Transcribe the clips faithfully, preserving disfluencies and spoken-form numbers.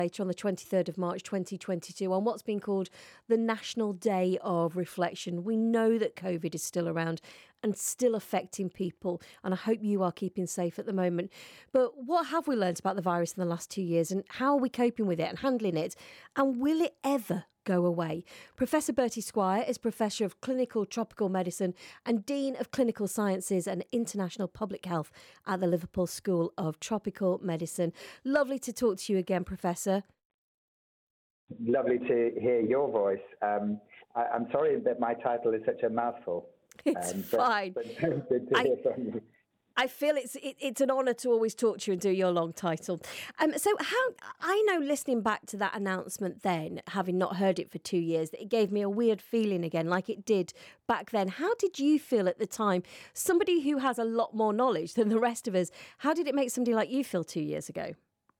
Later on the twenty-third of March twenty twenty-two on what's been called the National Day of Reflection. We know that COVID is still around and still affecting people, and I hope you are keeping safe at the moment. But what have we learnt about the virus in the last two years and how are we coping with it and handling it? And will it ever go away? Professor Bertie Squire is Professor of Clinical Tropical Medicine and Dean of Clinical Sciences and International Public Health at the Liverpool School of Tropical Medicine. Lovely to talk to you again, Professor. Lovely to hear your voice. Um, I, I'm sorry that my title is such a mouthful. It's um, fine. But, but good to I, hear from you. I feel it's it, it's an honour to always talk to you and do your long title. Um, so how I know, listening back to that announcement then, having not heard it for two years, that it gave me a weird feeling again, like it did back then. How did you feel at the time? Somebody who has a lot more knowledge than the rest of us, how did it make somebody like you feel two years ago?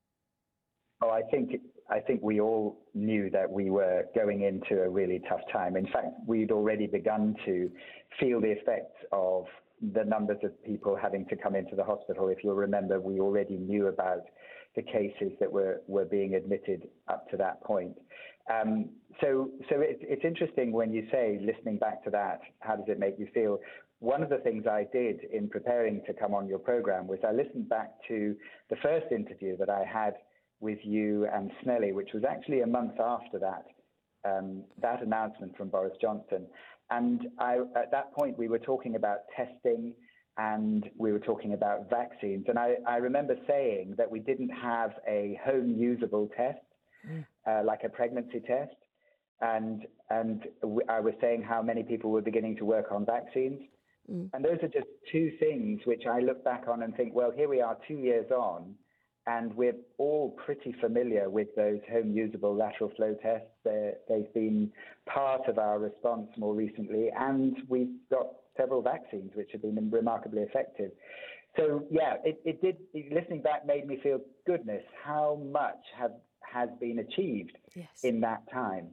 Oh, I think I think we all knew that we were going into a really tough time. In fact, we'd already begun to feel the effects of the numbers of people having to come into the hospital. If you'll remember, we already knew about the cases that were, were being admitted up to that point. Um, so so it, it's interesting when you say, listening back to that, how does it make you feel? One of the things I did in preparing to come on your program was I listened back to the first interview that I had with you and Snelly, which was actually a month after that, um, that announcement from Boris Johnson. And I, at that point, we were talking about testing and we were talking about vaccines. And I, I remember saying that we didn't have a home usable test, mm. uh, like a pregnancy test. And, and I was saying how many people were beginning to work on vaccines. Mm. And those are just two things which I look back on and think, well, here we are two years on, and we're all pretty familiar with those home usable lateral flow tests. They're, they've been part of our response more recently, and we've got several vaccines which have been remarkably effective. So, yeah, it, it did, listening back made me feel, goodness, how much have, has been achieved yes. in that time.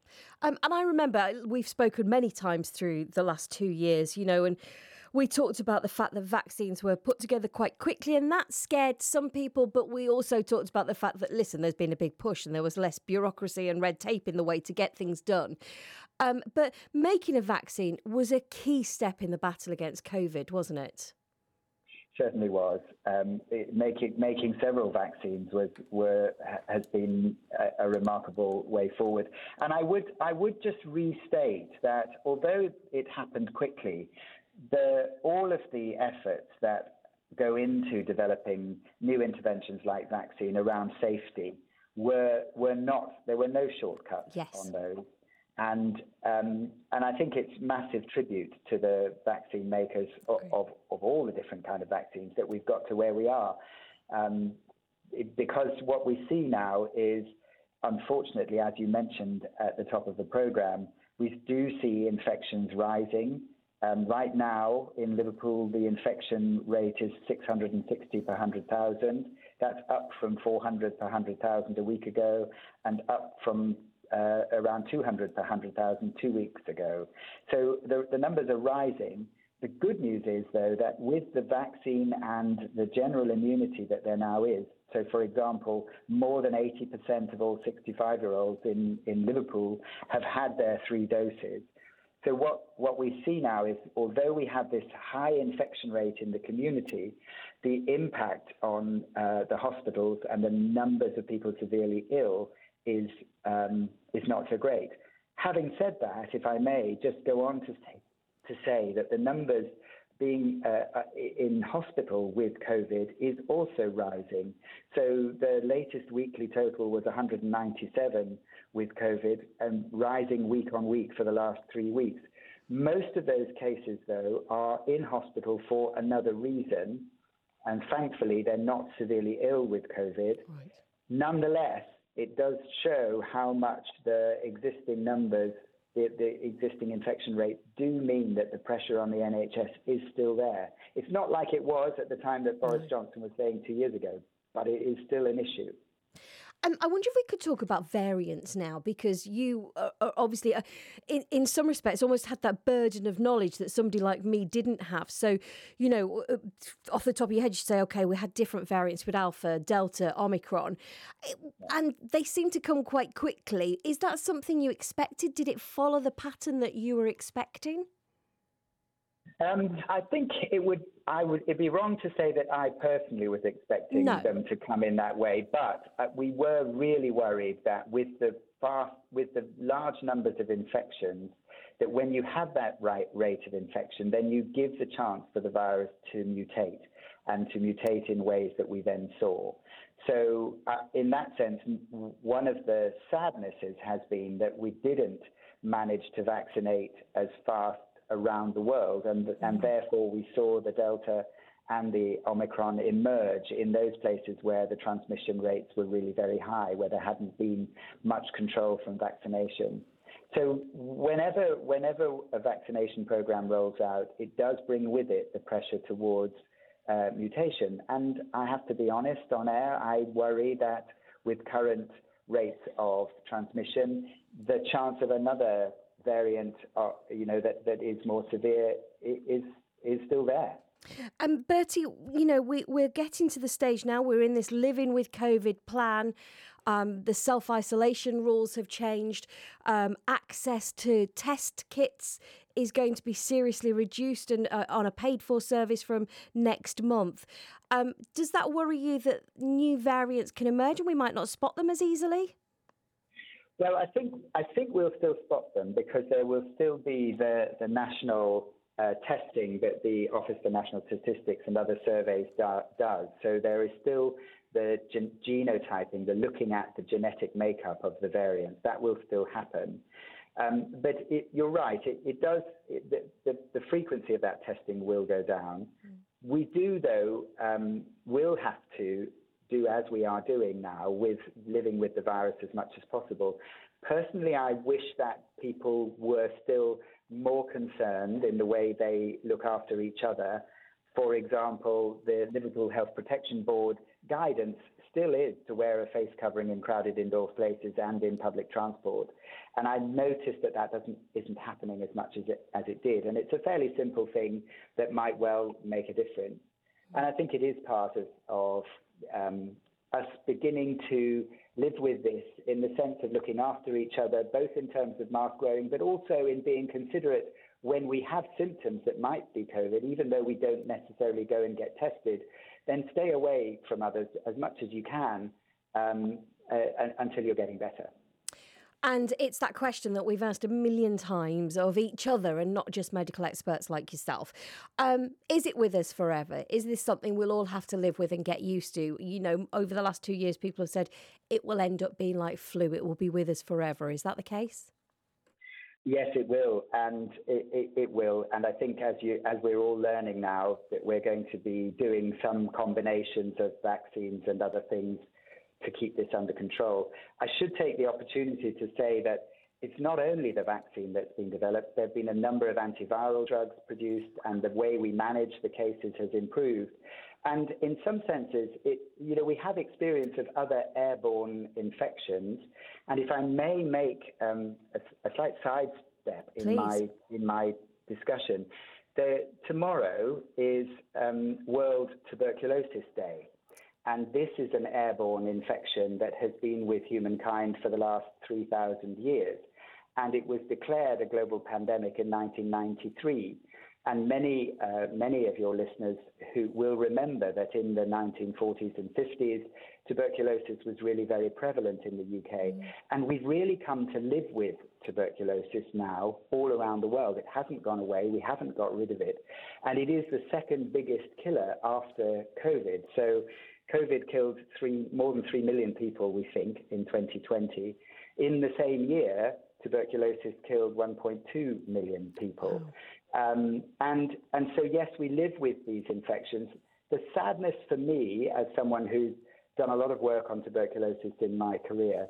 Um, and I remember we've spoken many times through the last two years, you know, and we talked about the fact that vaccines were put together quite quickly, and that scared some people. But we also talked about the fact that, listen, there's been a big push and there was less bureaucracy and red tape in the way to get things done. Um, but making a vaccine was a key step in the battle against COVID, wasn't it? Certainly was. Um, it, making making several vaccines was were has been a, a remarkable way forward. And I would I would just restate that although it happened quickly, the all of the efforts that go into developing new interventions like vaccine around safety were were not there were no shortcuts yes. on those. And um, and I think it's massive tribute to the vaccine makers of, of, of all the different kind of vaccines that we've got to where we are. Um, it, because what we see now is, unfortunately, as you mentioned at the top of the program, we do see infections rising. Um, right now in Liverpool, the infection rate is six hundred sixty per one hundred thousand. That's up from four hundred per one hundred thousand a week ago, and up from Uh, around two hundred per one hundred thousand two weeks ago. So the, the numbers are rising. The good news is, though, that with the vaccine and the general immunity that there now is, so, for example, more than eighty percent of all sixty-five-year-olds in, in Liverpool have had their three doses. So what, what we see now is, although we have this high infection rate in the community, the impact on uh, the hospitals and the numbers of people severely ill is um, is not so great. Having said that, if I may just go on to say, to say that the numbers being uh, in hospital with COVID is also rising. So the latest weekly total was one hundred ninety-seven with COVID and rising week on week for the last three weeks. Most of those cases, though, are in hospital for another reason, and thankfully they're not severely ill with COVID. Right. Nonetheless, it does show how much the existing numbers, the, the existing infection rates do mean that the pressure on the N H S is still there. It's not like it was at the time that Boris Johnson was saying two years ago, but it is still an issue. Um, I wonder if we could talk about variants now, because you uh, are obviously, uh, in, in some respects, almost had that burden of knowledge that somebody like me didn't have. So, you know, uh, off the top of your head, you say, OK, we had different variants with Alpha, Delta, Omicron, it, and they seem to come quite quickly. Is that something you expected? Did it follow the pattern that you were expecting? Um, I think it would. I would. It'd be wrong to say that I personally was expecting No. them to come in that way, but uh, we were really worried that with the fast, with the large numbers of infections, that when you have that right rate of infection, then you give the chance for the virus to mutate and to mutate in ways that we then saw. So, uh, in that sense, one of the sadnesses has been that we didn't manage to vaccinate as fast around the world, and and therefore we saw the Delta and the Omicron emerge in those places where the transmission rates were really very high, where there hadn't been much control from vaccination. So whenever whenever a vaccination program rolls out, it does bring with it the pressure towards uh, mutation. And I have to be honest on air, I worry that with current rates of transmission, the chance of another variant, uh, you know, that, that is more severe is is still there. Um, Bertie, you know, we, we're getting to the stage now. We're in this living with COVID plan. Um, the self-isolation rules have changed. Um, access to test kits is going to be seriously reduced and uh, on a paid-for service from next month. Um, does that worry you that new variants can emerge and we might not spot them as easily? Well, I think I think we'll still spot them because there will still be the, the national uh, testing that the Office for National Statistics and other surveys do, does. So there is still the gen- genotyping, the looking at the genetic makeup of the variants. That will still happen. Um, but it, you're right, it, it does, it, the, the, the frequency of that testing will go down. Mm. We do, though, um, will have to do as we are doing now with living with the virus as much as possible. Personally, I wish that people were still more concerned in the way they look after each other. For example, the Liverpool Health Protection Board guidance still is to wear a face covering in crowded indoor places and in public transport. And I noticed that that doesn't, isn't happening as much as it, as it did. And it's a fairly simple thing that might well make a difference. And I think it is part of, of um, us beginning to live with this in the sense of looking after each other, both in terms of mask wearing, but also in being considerate when we have symptoms that might be COVID, even though we don't necessarily go and get tested, then stay away from others as much as you can um, uh, until you're getting better. And it's that question that we've asked a million times of each other and not just medical experts like yourself. Um, is it with us forever? Is this something we'll all have to live with and get used to? You know, over the last two years, people have said it will end up being like flu. It will be with us forever. Is that the case? Yes, it will, and it, it, it will. And I think as you, as we're all learning now, that we're going to be doing some combinations of vaccines and other things to keep this under control. I should take the opportunity to say that it's not only the vaccine that's been developed. There have been a number of antiviral drugs produced, and the way we manage the cases has improved. And in some senses, it, you know, we have experience of other airborne infections. And if I may make um, a, a slight sidestep in my in my discussion, the, tomorrow is um, World Tuberculosis Day. And this is an airborne infection that has been with humankind for the last three thousand years. And it was declared a global pandemic in nineteen ninety-three. And many, uh, many of your listeners who will remember that in the nineteen forties and fifties, tuberculosis was really very prevalent in the U K. Mm. And we've really come to live with tuberculosis now all around the world. It hasn't gone away. We haven't got rid of it. And it is the second biggest killer after COVID. So COVID killed three, more than three million people, we think, in twenty twenty. In the same year, tuberculosis killed one point two million people. Oh. Um, and, and so, yes, we live with these infections. The sadness for me, as someone who's done a lot of work on tuberculosis in my career,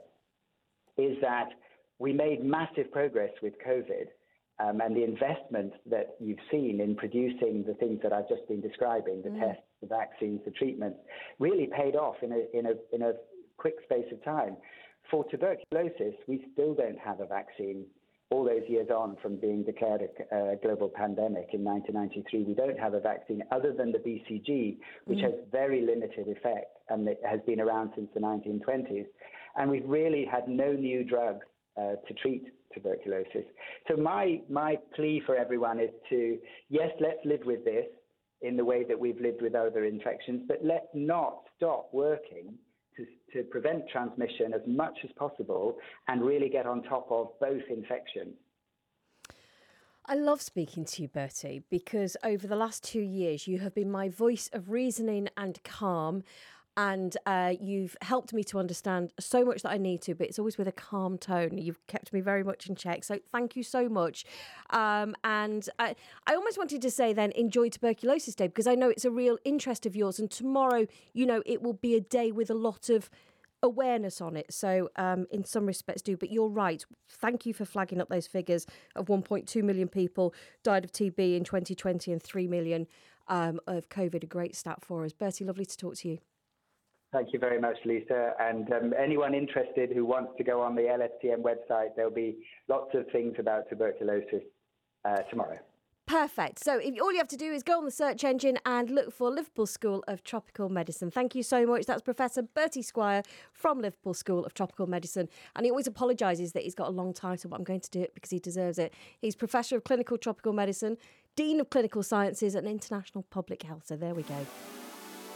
is that we made massive progress with COVID. Um, and the investment that you've seen in producing the things that I've just been describing, the mm. tests, the vaccines, the treatments, really paid off in a, in a, in a quick space of time. For tuberculosis, we still don't have a vaccine. All those years on from being declared a uh, global pandemic in nineteen ninety-three, we don't have a vaccine other than the B C G, which mm. has very limited effect, and it has been around since the nineteen twenties. And we've really had no new drugs uh, to treat tuberculosis. So my my plea for everyone is to, yes, let's live with this in the way that we've lived with other infections, but let's not stop working to, to prevent transmission as much as possible and really get on top of both infections. I love speaking to you, Bertie, because over the last two years you have been my voice of reasoning and calm. And uh, you've helped me to understand so much that I need to, but it's always with a calm tone. You've kept me very much in check. So thank you so much. Um, and I, I almost wanted to say then, enjoy Tuberculosis Day, because I know it's a real interest of yours. And tomorrow, you know, it will be a day with a lot of awareness on it. So um, in some respects do. But you're right. Thank you for flagging up those figures of one point two million people died of T B in twenty twenty and three million um, of COVID. A great stat for us. Bertie, lovely to talk to you. Thank you very much, Lisa. And um, anyone interested who wants to go on the L S T M website, there'll be lots of things about tuberculosis uh, tomorrow. Perfect. So if, all you have to do is go on the search engine and look for Liverpool School of Tropical Medicine. Thank you so much. That's Professor Bertie Squire from Liverpool School of Tropical Medicine. And he always apologises that he's got a long title, but I'm going to do it because he deserves it. He's Professor of Clinical Tropical Medicine, Dean of Clinical Sciences and International Public Health. So there we go.